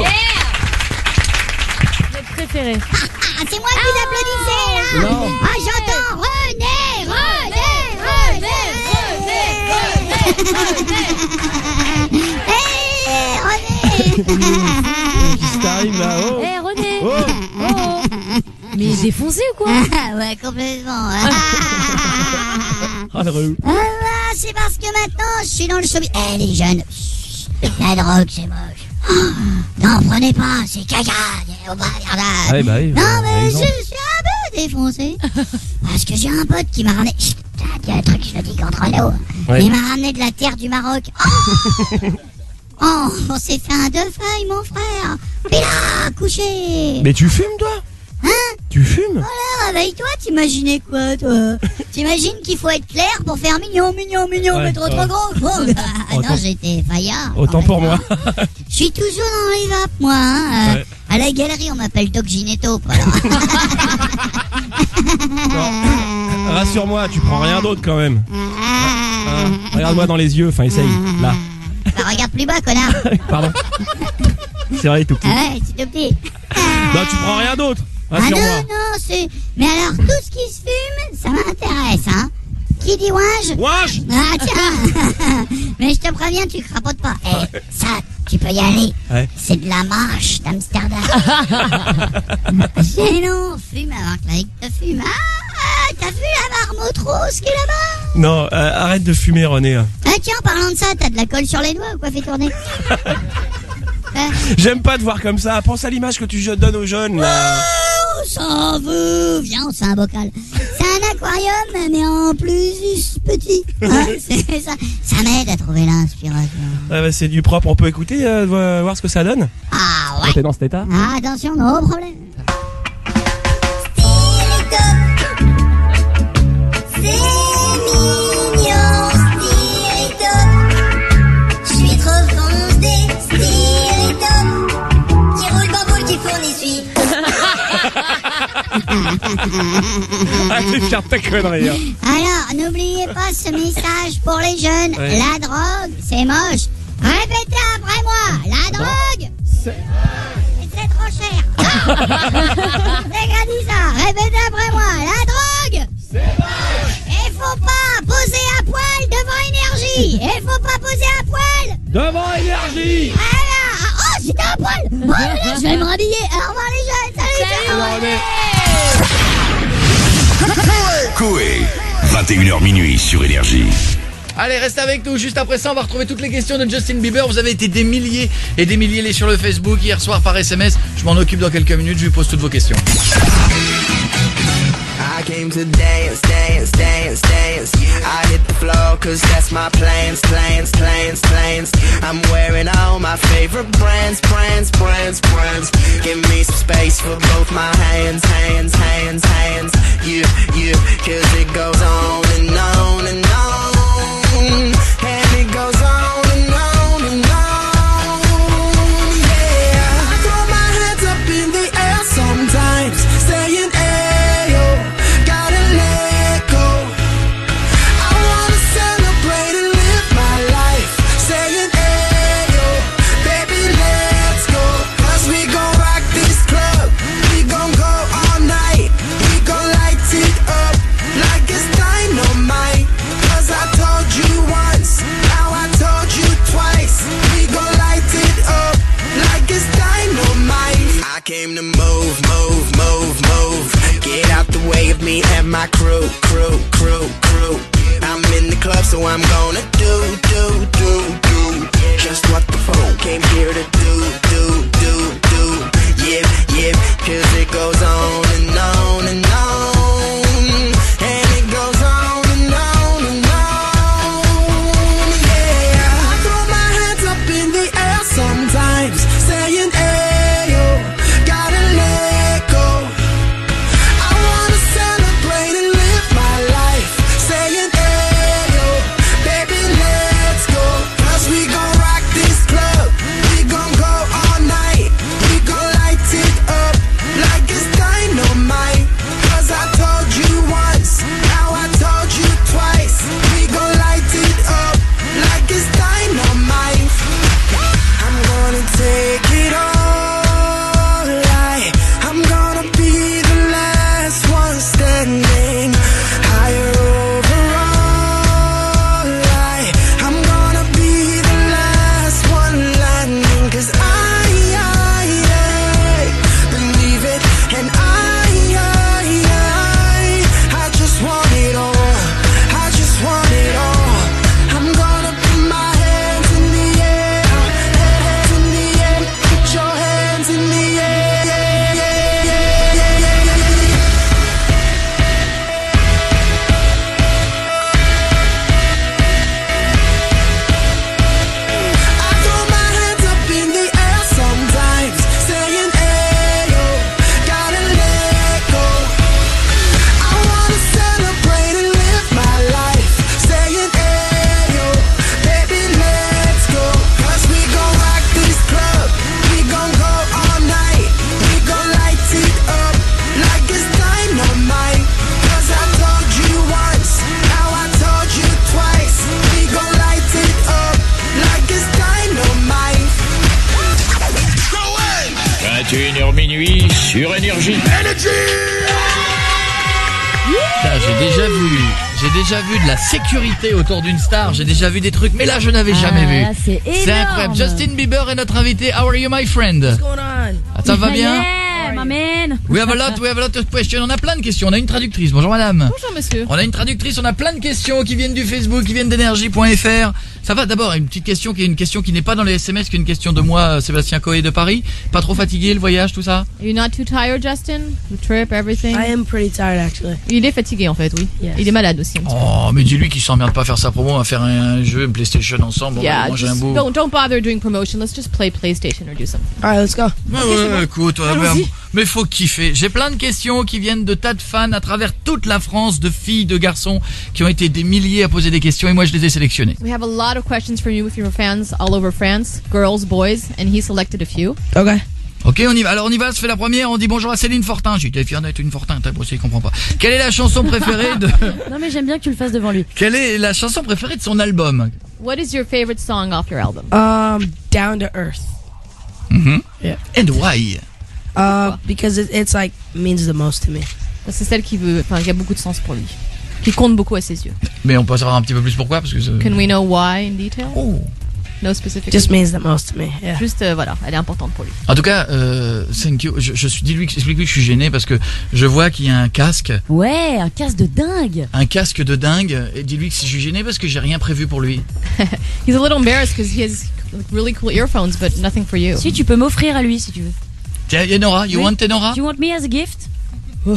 Votre préféré. Ah, c'est moi que vous applaudissez, là. Non. Ah, j'entends René, René, René, René, René. Hé, René. Qu'est-ce qui t'arrive là? Oh. Eh René. Oh. Oh. Mais il est défoncé ou quoi? Ah, ouais, complètement. Ah, le relou. Ah, bah, c'est parce que maintenant, je suis dans le showbiz. Eh, les jeunes, chut, la drogue, c'est moche. Oh, n'en prenez pas, c'est caca. Faut pas faire ça. Ah oui, bah oui, Non, bah, mais je raison. suis un peu défoncé. Parce que j'ai un pote qui m'a ramené... Chut, il y a un truc, je le dis contre l'eau. Ouais. Il m'a ramené de la terre du Maroc. Oh, oh, on s'est fait un deux feuilles, mon frère. Puis là, couché. Mais tu fumes, toi? Hein? Tu fumes? Voilà, réveille-toi, t'imaginais quoi, toi? T'imagines qu'il faut être clair pour faire mignon, mignon, mignon, Ouais, mais trop, ouais. trop gros. Bon, ah non, Autant- j'étais faillard. Autant en fait, pour moi. Je suis toujours dans les vapes, moi. Hein. Euh, Ouais. À la galerie, on m'appelle Doc Ginetto. Voilà. Rassure-moi, tu prends rien d'autre quand même. Hein, regarde-moi dans les yeux, enfin essaye. Là. Bah, regarde plus bas, connard. Pardon. C'est vrai, tout petit. Ah ouais, c'est tout petit. Non, tu prends rien d'autre. Ah non, Rassure-moi. non, c'est... Mais alors, tout ce qui se fume, ça m'intéresse, hein. Qui dit ouinge? Ouinge? Ah tiens. Mais je te préviens, tu crapotes pas. Eh, ça, tu peux y aller. Ouais. C'est de la marche d'Amsterdam. Sinon, fume avant que la hic te fume. Ah, t'as vu la marmotte rose qui est là-bas? Non, euh, arrête de fumer, René. Ah tiens, en parlant de ça, t'as de la colle sur les doigts ou quoi? Fais tourner. Hein? J'aime pas te voir comme ça. Pense à l'image que tu donnes aux jeunes, là. Oh, ça veut. Viens, c'est un bocal. C'est un aquarium, mais en plus petit. Hein, c'est ça ça m'aide à trouver l'inspiration. Ah bah, c'est du propre, on peut écouter, euh, voir ce que ça donne. Ah Quand ouais. t'es dans cet état. Ah, attention, no problème. C'est mignon, stylé top. Je suis trop fondé, stylé top. Qui roule bamboule, qui fournit suit. Arrêtez de faire ta connerie. Hein. Alors, n'oubliez pas ce message pour les jeunes. Ouais. La drogue, c'est moche. Répétez après moi. La drogue, c'est c'est trop cher. C'est qu'a dit ça. Répétez après moi. La drogue, c'est moche. Et faut pas poser à poil devant énergie. Et faut pas poser à poil devant énergie. Voilà. Oh, c'était à poil. Bon, là, je vais me rhabiller. Au revoir les jeunes. Salut. Salut. Coé, vingt et une heures minuit sur Énergie. Allez, reste avec nous. Juste après ça, on va retrouver toutes les questions de Justin Bieber. Vous avez été des milliers et des milliers les sur le Facebook hier soir par S M S. Je m'en occupe dans quelques minutes. Je lui pose toutes vos questions. I came to dance, dance, dance, dance. I hit the floor cause that's my plans, plans, plans, plans. I'm wearing all my favorite brands, brands, brands, brands. Give me some space for both my hands, hands, hands, hands. You, you, cause it goes on and on and on. And it goes on and on and on. Yeah, I throw my hands up in the air sometimes, saying ayo, gotta let go. I wanna celebrate and live my life, saying ayo, baby let's go. Cause we gon' rock this club, we gon' go all night. We gon' light it up like it's dynamite. Cause I told you once, now I told you twice. We gon' light it up like it's dynamite. I came to move, move, move, move. Get out the way of me and my crew, crew, crew, crew. I'm in the club, so I'm gonna do, do, do, do just what the phone came here to do, do, do, do. Yep, yep, cause it goes on and on and on. And it goes on and on and on. Yeah, I throw my hands up in the air sometimes, saying ayo, gotta let go. I wanna celebrate and live my life, saying ayo, baby let's go. Cause we gon' rock this club, we gon' go all night. We gon' light it up like it's dynamite. Cause I told you once, now I told you twice. We gon' light it up like it's dynamite. I'm gonna take it all, like I'm gonna be the last one standing. Higher overall, like I'm gonna be the last one landing. Cause I, I, I believe it, and I, I, I, I just want it all, I just want it all. I'm gonna put my hands in the air, hands in the air, put your hands in the air, yeah, yeah, yeah, yeah, yeah, yeah. I throw my hands up in the air sometimes, saying ayo, gotta let go. I wanna celebrate and live my life, saying ayo, baby let's go. Cause we gon' rock this club, we gon' go all night. We gon' light it up like it's dynamite. Cause I told you once, now I told you twice. We gon' light it up like it's dynamite. vingt et une heures minuit sur Énergie. Putain, j'ai déjà vu, j'ai déjà vu de la sécurité autour d'une star. J'ai déjà vu des trucs, mais là je n'avais jamais Ah, vu. là, c'est énorme. incroyable. Justin Bieber est notre invité. How are you, my friend? What's going on? Ah, ça va bien? Yeah, my man. We have a lot, we have a lot of questions. On a plein de questions. On a une traductrice. Bonjour madame. Bonjour monsieur. On a une traductrice. On a plein de questions qui viennent du Facebook, qui viennent d'énergie point F R. Ça va. D'abord, une petite question qui est une question qui n'est pas dans les S M S, qui est une question de moi, Sébastien Coé de Paris. Pas trop fatigué, le voyage, tout ça? Are you not too tired, Justin? The trip, everything? I am pretty tired, actually. Il est fatigué, en fait, oui. Yes. Il est malade aussi. Oh, mais dis-lui qu'il s'emmerde pas à faire sa promo, on va faire un jeu PlayStation ensemble, on Yeah, va manger just un bout. don't, don't bother doing promotion. Let's just play PlayStation or do something. Alright, let's go. Ouais, ouais, écoute, ouais, mais, mais faut kiffer. J'ai plein de questions qui viennent de tas de fans à travers toute la France, de filles, de garçons, qui ont été des milliers à poser des questions et moi je les ai sélectionnées. We have a lot of questions from you with your fans all over France, girls, boys, and he selected a few. Okay. Ok, on y va. Alors on y va, on se fait la première, on dit bonjour à Céline Fortin. J'ai été fier d'être une Fortin, t'as bossé, il comprend pas. Quelle est la chanson préférée de... Non mais j'aime bien que tu le fasses devant lui. Quelle est la chanson préférée de son album? What is your favorite song off your album? Um, Down to Earth. Mm-hmm. Yeah. And why? Uh, because it, it's like means the most to me. C'est celle qui veut, enfin, qui a beaucoup de sens pour lui, qui compte beaucoup à ses yeux. Mais on peut savoir un petit peu plus pourquoi, parce que. ça- Can we know why in detail? Oh. No specific. Just means the most to me. Yeah. Juste, euh, voilà, elle est importante pour lui. En tout cas, euh, thank you. Je, je suis, dis-lui, explique-lui que je suis gêné parce que je vois qu'il y a un casque, Ouais, un casque de dingue. un casque de dingue, et dis-lui que je suis gêné parce que j'ai rien prévu pour lui. He's a little embarrassed because he has like, really cool earphones, but nothing for you. Si tu peux m'offrir à lui si tu veux. Tiens, Enora, you Oui. want Enora? Do you want me as a gift? Whoa!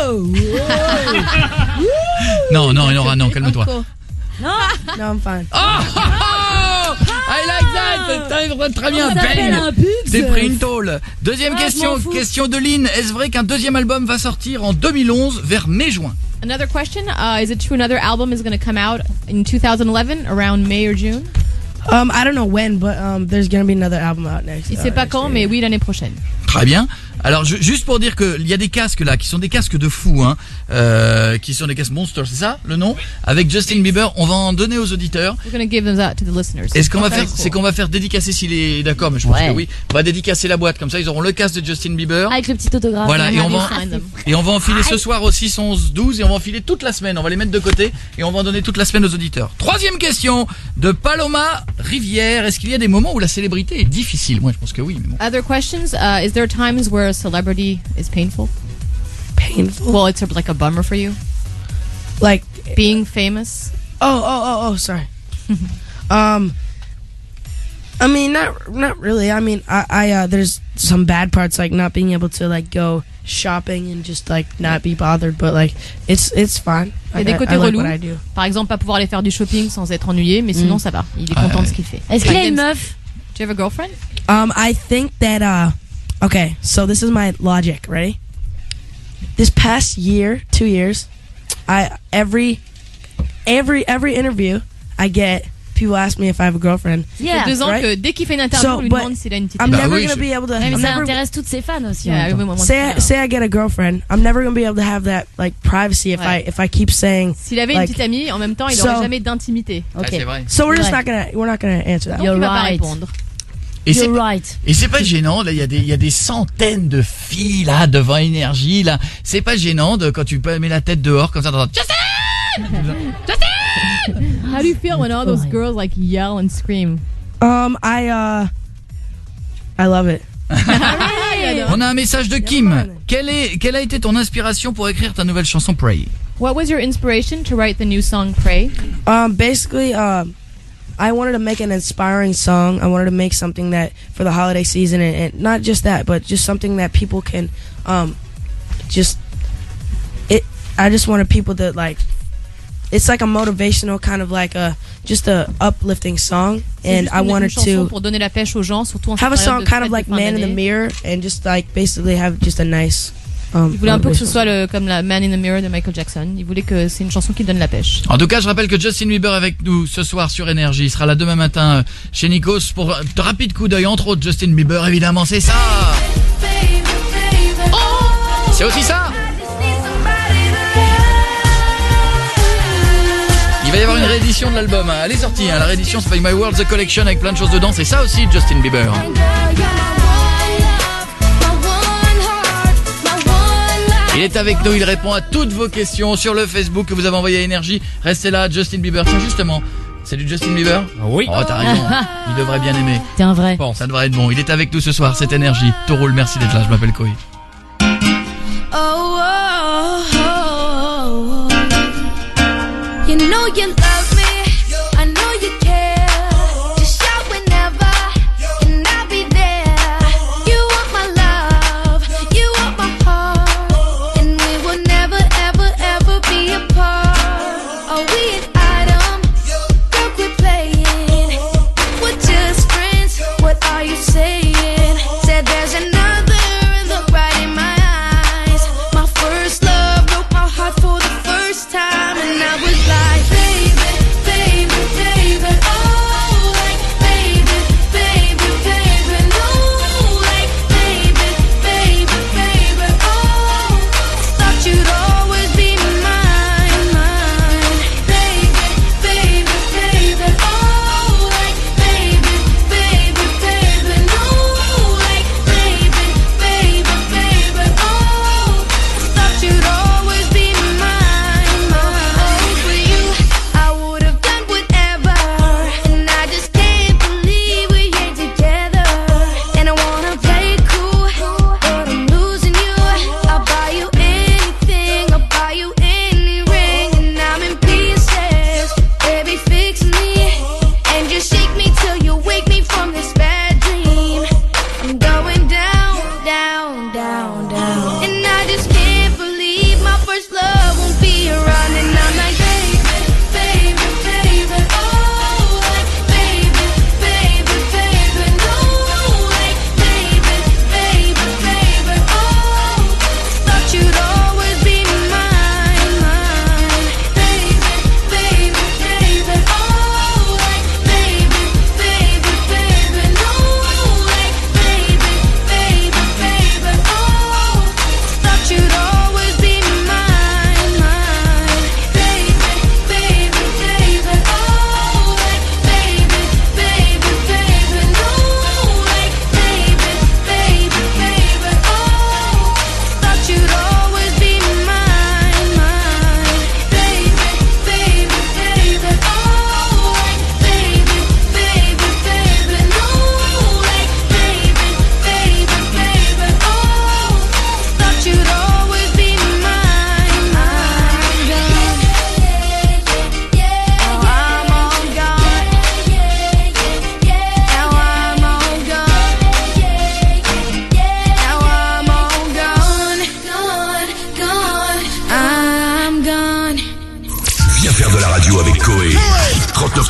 Non, non, Enora, non, calme-toi. Non. No, I'm fine. Oh, oh, oh I like that. T'as très bien. Ça s'appelle Bang. un pub, T'es ça. pris une tôle. Deuxième Ah, je question, m'en fous. question de Lynn. Est-ce vrai qu'un deuxième album va sortir en deux mille onze vers mai-juin? Another question: uh, Is it true another album is going to come out in two thousand eleven, around May or June? Um, I don't know when, but um, there's gonna be another album out next. Il uh, sait pas next quand, year. mais oui, l'année prochaine. Très bien. Alors ju- juste pour dire que il y a des casques là qui sont des casques de fous, hein, euh, qui sont des casques Monster, c'est ça le nom? Avec Justin Bieber, on va en donner aux auditeurs. We're going to give them that to the listeners. Et ce qu'on va Very faire, cool. c'est qu'on va faire dédicacer s'il est d'accord, mais je pense Ouais. que oui. On va dédicacer la boîte comme ça, ils auront le casque de Justin Bieber. Avec le petit autographe. Voilà, et on va, Sign them. et on va enfiler ce soir aussi son douze et on va enfiler toute la semaine. On va les mettre de côté et on va en donner toute la semaine aux auditeurs. Troisième question de Paloma Rivière. Est-ce qu'il y a des moments où la célébrité est difficile? Moi, je pense que oui, mais bon. Other questions: uh, Is there times where a celebrity is painful? Painful. Well, it's a, like a bummer for you, Like, being famous. oh, oh, oh, oh, sorry. um, I mean, not, not really. I mean, I, I, uh, there's some bad parts, like not being able to like go shopping and just like not be bothered. But like, it's, it's fine. Il y a Like, des I, côtés I like relous. what I do. Par exemple, pas pouvoir aller faire du shopping sans être ennuyé, mais sinon Mm. ça va. Il est content de ce qu'il fait. Est-ce qu'il a une James, meuf? Do you have a girlfriend? Um, I think that, uh, okay, so this is my logic. Ready? This past year, two years, I every, every, every interview I get, people ask me if I have a girlfriend. Il y a deux ans right? que dès qu'il fait une interview, So, on lui but demande s'il a une petite I'm Bah never oui, gonna je- be able to. Ouais, mais I'm ça never, intéresse toutes ses fans aussi. en Yeah, même temps. we want say, I, to- say I get a girlfriend. I'm never gonna be able to have that like privacy if Ouais. I if I keep saying. S'il avait une like, petite amie, en même temps, il So- n'aurait jamais d'intimité. Ah, c'est vrai. So we're just Ouais. not gonna we're not gonna answer that. Donc You're il va pas right. répondre. Et c'est, You're right. et c'est pas gênant, là, il y a des, il y a des centaines de filles, là, devant Énergie, là. C'est pas gênant de, quand tu mets la tête dehors, comme ça, t'entends, Justin! Justin! How do you feel when all those girls like yell and scream? Um, I uh, I love it. On a un message de Kim. Quelle est, quelle a été ton inspiration pour écrire ta nouvelle chanson Pray? What was your inspiration to write the new song Pray? Um, basically, um, I wanted to make an inspiring song. I wanted to make something that for the holiday season, and, and not just that, but just something that people can, um, just it. I just wanted people to like. It's like a motivational kind of like a just a uplifting song, C'est and juste I une, wanted une chanson to pour donner la pêche aux gens, surtout en cette have a période song de kind fête of de like fin Man in the d'année. Mirror, and just like basically have just a nice. Um, Il voulait un peu que ce motivational soit le, comme la Man in the Mirror de Michael Jackson. Il voulait que c'est une chanson qui donne la pêche. En tout cas, je rappelle que Justin Bieber est avec nous ce soir sur Énergie. Il sera là demain matin euh, chez Nikos pour un rapide coup d'œil, entre autres Justin Bieber, évidemment, c'est ça. C'est aussi ça. Il va y avoir une réédition de l'album. Hein. Elle est sortie, hein. La réédition s'appelle My World The Collection avec plein de choses dedans. C'est ça aussi Justin Bieber. Il est avec nous, il répond à toutes vos questions sur le Facebook que vous avez envoyé à Énergie. Restez là, Justin Bieber. Tiens, justement, c'est du Justin Bieber? Oui. Oh, t'as raison. Il devrait bien aimer. T'es un vrai. Bon, ça devrait être bon. Il est avec nous ce soir, c'est Énergie. Tout roule, merci d'être là. Je m'appelle Koé. Oh, oh, oh, oh. You know you love me, I know you care.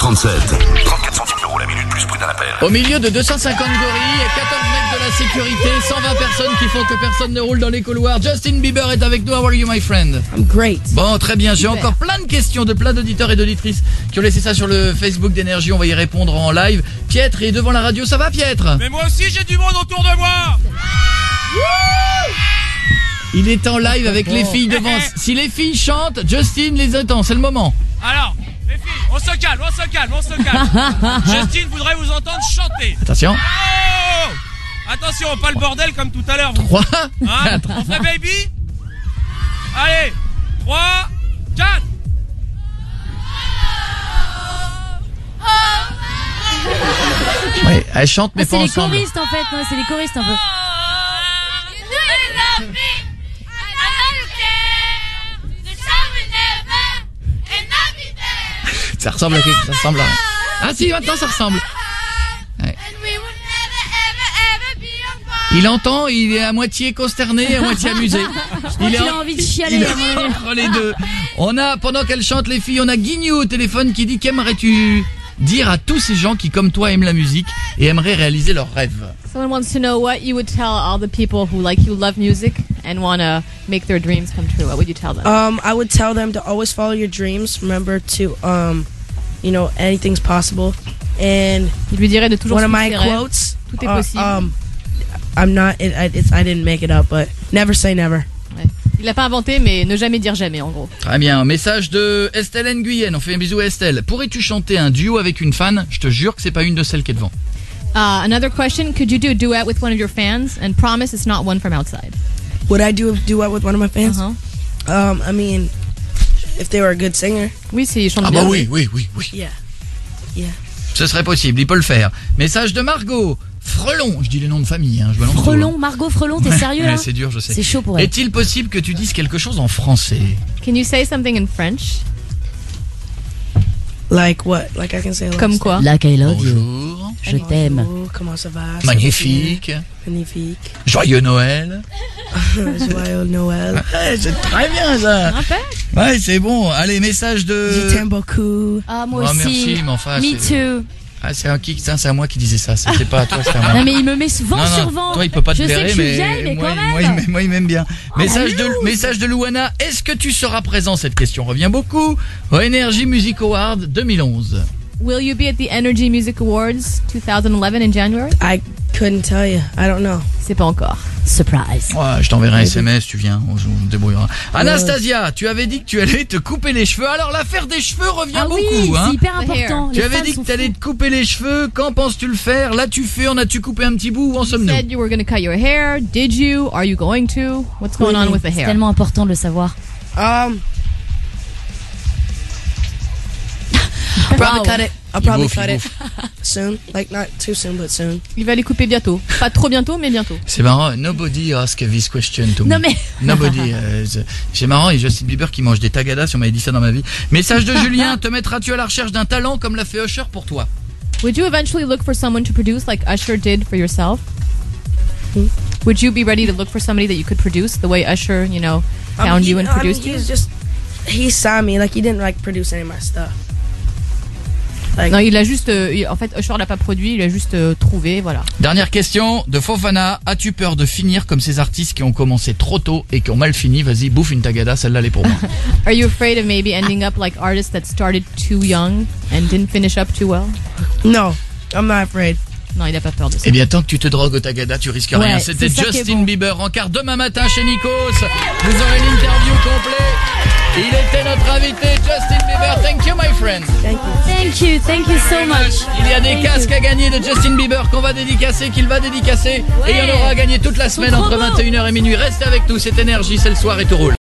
trente-sept. trente-quatre centimes d'euros la minute plus prix d'un appel. Au milieu de deux cent cinquante gorilles et quatorze mecs de la sécurité, cent vingt personnes qui font que personne ne roule dans les couloirs. Justin Bieber est avec nous. How are you, my friend? I'm great. Bon, très bien. J'ai Super. encore plein de questions de plein d'auditeurs et d'auditrices qui ont laissé ça sur le Facebook d'Énergie. On va y répondre en live. Pietre est devant la radio. Ça va, Pietre? Mais moi aussi, j'ai du monde autour de moi. Il est en live avec les filles devant. Si les filles chantent, Justin les entend. C'est le moment. Alors, les filles, on se calme, on se calme, on se calme. Justine voudrait vous entendre chanter. Attention. Oh, attention, pas le bordel comme tout à l'heure. vous. trois, Hein, quatre. on fait baby. Allez, trois, quatre. Oui, elle chante mais Ah, pas c'est les ensemble. choristes en fait, non, c'est les choristes un peu. Ça ressemble à quelque chose. Ça ressemble à... Ah si, maintenant ça ressemble. Ouais. Il entend, il est à moitié consterné, à moitié amusé. Il est a en- envie de chialer. il est à mon avis. entre les deux. On a, pendant qu'elle chante les filles, on a Guignou au téléphone qui dit qu'aimerais-tu dire à tous ces gens qui, comme toi, aiment la musique et aimeraient réaliser leurs rêves? Someone wants to know what you would tell all the people who, like you, love music and want to make their dreams come true. What would you tell them? Um, I would tell them to always follow your dreams. Remember to, um, you know, anything's possible. And Il lui dirait de toujours one of suivre my ses rêves. quotes. Tout est are, possible. um, I'm not. It, I, it's, I didn't make it up, but never say never. Ouais. Il l'a pas inventé, mais ne jamais dire jamais, en gros. Très bien, message de Estelle Nguyen. On fait un bisou à Estelle. Pourrais-tu chanter un duo avec une fan? Je te jure que c'est pas une de celles qui est devant. Uh, another question: could you do a duet with one of your fans? And promise it's not one from outside. Would I do a duet with one of my fans? Uh-huh. Um, I mean, if they were a good singer. Oui, s'il chante Ah bien. bah oui, oui, oui, oui. Yeah. Yeah. Ce serait possible, il peut le faire. Message de Margot. Frelon, je dis les noms de famille, hein, je balance tout, Frelon, hein. Margot Frelon, t'es sérieux Ouais, là? c'est dur, je sais. C'est chaud pour elle. Est-il possible que tu dises quelque chose en français? Can you say something in French? Like what? Like I can say. a lot of Comme stuff. quoi? Like I love you. Bonjour. Je t'aime. Bonjour, comment ça va? Magnifique. Magnifique. Joyeux Noël. Joyeux Noël. Ouais, c'est très bien ça. Ouais, c'est bon. Allez, message de... Je t'aime beaucoup. Ah, moi Oh, aussi. merci, mais enfin, Me c'est- too. Ah, c'est un qui, c'est à moi qui disais ça. C'était pas à toi, c'était à moi. Non, mais il me met vent Non, non, sur vent. toi il peut pas te Je sais blairer, que je suis mais, vieille, mais moi, quand moi, même. il m'aime- moi, il m'aime bien. Oh, Message la de loose. message de Louana. Est-ce que tu seras présent? Cette question revient beaucoup au Energy Music Award deux mille onze. Will you be at the Energy Music Awards twenty eleven in January? I couldn't tell you. I don't know. C'est pas encore. Surprise. Ouais, je t'enverrai un S M S, tu viens, on se débrouillera. Anastasia, tu avais dit que tu allais te couper les cheveux. Alors l'affaire des cheveux revient Ah oui, beaucoup, hein. c'est hyper important. Tu Les avais fans dit sont que tu allais fous. te couper les cheveux. Quand penses-tu le faire? Là, tu fais. En as-tu coupé un petit bout? Où en You sommes-nous? said you were going to cut your hair. Did you? Are you going to? What's going Oui, on with the c'est hair? tellement important de le savoir. Um. I'll probably Wow. cut it. I'll probably bouffe, il cut it bouffe. soon. Like not too soon, but soon. Il va les couper bientôt. Pas trop bientôt, mais bientôt. C'est marrant, nobody ask this question to me. Non, mais- Nobody. euh, c'est- c'est marrant, et Justin Bieber qui mange des tagadas, si on m'avait dit ça dans ma vie. Message de Julien, te mettras-tu à la recherche d'un talent comme l'a fait Usher pour toi? Would you eventually look for someone to produce like Usher did for yourself? Would you be ready to look for somebody that you could produce the way Usher, you know, I mean, found he- you and I mean, produced he you? was just he saw me. Like he didn't like produce any of my stuff. Like, Non, il a juste, euh, il- en fait, Usher l'a pas produit, il a juste euh, trouvé, voilà. Dernière question de Fofana, as-tu peur de finir comme ces artistes qui ont commencé trop tôt et qui ont mal fini? Vas-y, bouffe une tagada, celle-là elle est pour moi. Are you afraid of maybe ending up like artists that started too young and didn't finish up too well? no, I'm not afraid. Non, il a pas peur de ça. Eh bien, tant que tu te drogues au tagada, tu risques Ouais, rien. C'était c'est ça qui est Justin bon. Bieber en quart demain matin chez Nikos. Vous aurez l'interview complète. Il était notre invité, Justin Bieber. Thank you, my friend. Thank you. Thank you, thank you so much. Il y a des Thank casques you. à gagner de Justin Bieber qu'on va dédicacer, qu'il va dédicacer. Et il y en aura à gagner toute la semaine trop entre beaux. vingt et une heures et minuit. Restez avec nous, c'est Énergie, c'est le soir et tout roule.